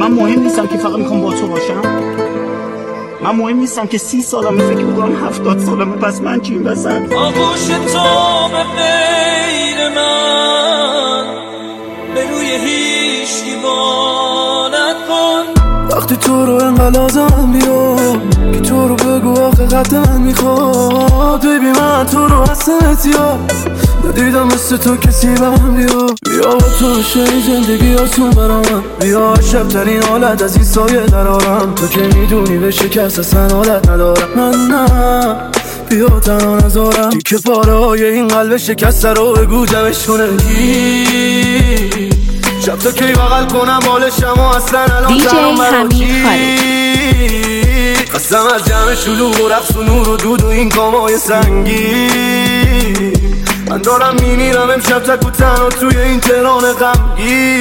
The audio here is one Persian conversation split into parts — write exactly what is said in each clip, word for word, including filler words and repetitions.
من مهم نیستم که فقط میخوام با تو باشم. من مهم نیستم که سی سالمه، فکر میکنم هفتاد سالمه، پس من چیم وسط؟ آغوش تو به غیر من به روی هیچ دیوانت کن. وقتی تو رو انقدر لازم بیاد که تو رو بگو آخه قد من میخواد. ببین من تو رو هستم یا ندیدم مثل تو کسی بهم بیا. بیا با تو شنی زندگی آسون برام، بیا شب ترین حالت از این سایه درارم. تو که میدونی به شکست اصلا حالت ندارم. من نه بیا تنها نذارم که پاره های این قلب شکسته رو بگو جمعش کنه. شب تا کی بغل کنم بالشم و اصلا الان تنم برا کی. قسم از جمع شلوغ و رقص و نور و دود و این کامای سنگی. من دارم میمیرم امشب تک و تنها توی این تهران غمگی.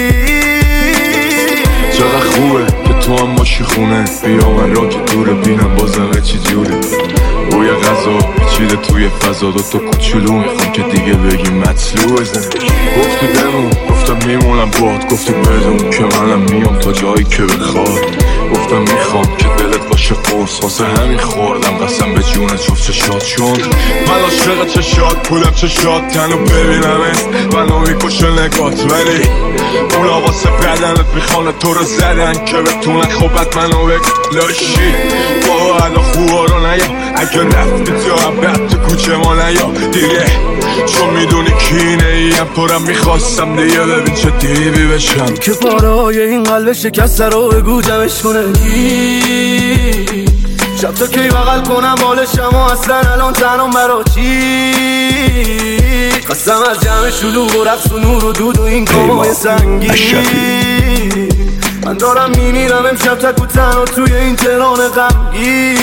چقدر خوبه که تو هم باشی خونه. بیا من را که دوره بینم بازم چی جوره. روی غذا پیچیده توی فضا دو تا کوچولو میخوام که دیگه بگی مطلوع زندگی. گفتی بمون گفتم میمونم باد. گفتی بدون که منم میام تا جایی که بخواد. گفتم میخوام که دلت باشه قرص واسه همین خوردم قسم به جون جفت چشات. چون من عاشق چشات پولم چشات تنو ببینمت منو میکشه نگات. ولی اونا واسه بدنت میخوانه تو رو زدن که بتونن خوبت منو بکلاشی. بابا الان خوبا رو نیا اگه رفتی تو عبد تو کوچه ما نیا دیگه. چون میدونی کینه ایم تو رو میخواستم دیگه ببین چه دیوی بشم. که پاره های این قلب شکسته رو بگو جمعش کنه. شب تا کی بغل کنم بالشم و اصلا الان تنم برا چی. قسم از جمع شلوغ و رقص و نور و دود و این کامای سنگی. من دارم میمیرم امشب تک و تنها توی این تهران غمگی.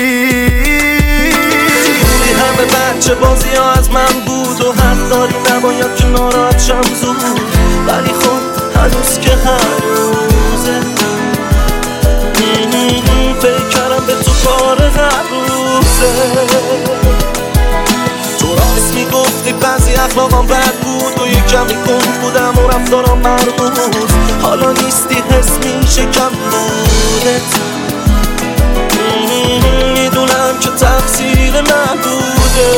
بودی همه بچه بازی ها از من بود و حق داری نباید که ناراحت شم زود. ولی خب هنوز که هنوزه فکر کردم به تو کار هر روزه. تو راست میگفتی بعضی اخلاقم بد بود و یک کمی کند بودم و رفتارم مرموز. حالا نیستی حس میشه کم بودت. میدونم که تقصیر من بوده.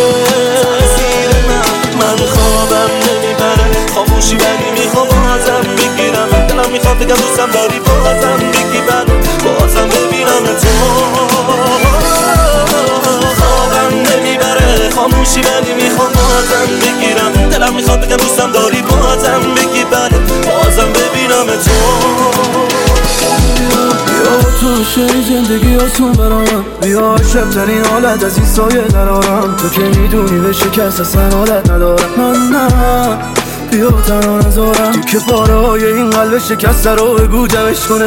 من خوابم نمیبره خاموشی ولی میخوام بازم بگیرم. دلم میخواد بگم دوستم داری بازم بگی بله بازم ببینم تو. خوابم نمیبره خاموشی ولی میخوام بازم بگیرم. دلم میخواد بگم دوستم داری بازم بگی بله بازم ببینم تو. بیا تو شنی زندگی آسون برام، بیا شب ترین حالت از این سایه درارم. تو که میدونی به شکست اصلا حالت ندارم. من نه بیا تنها نذارم تو که پاره های این قلب شکسته رو بگو جمعش کنه.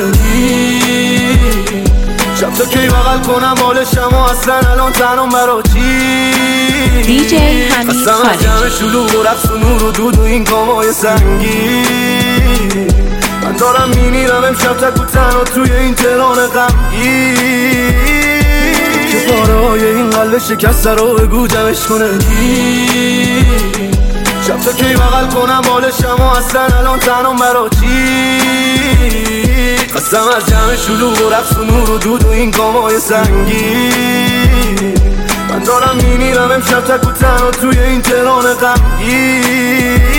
شب تا کی بغل کنم بالشم و اصلا الان تنم برا چی. دیجی حمید خالد. جمع شلوغ و رقص و نور و دود و این کامای سنگی. من دارم میمیرم امشب تک و تنها توی این تهران غمگی. که پاره های این قلب شکسته رو بگو جمعش کنه. شب تا کی بغل کنم بالشم و اصلا الان تنم برا چی. قسم از جمع شلوغ و رقص و نور و دود و این کامای سنگی. من دارم میمیرم امشب تک و تنها توی این تهران غمگی.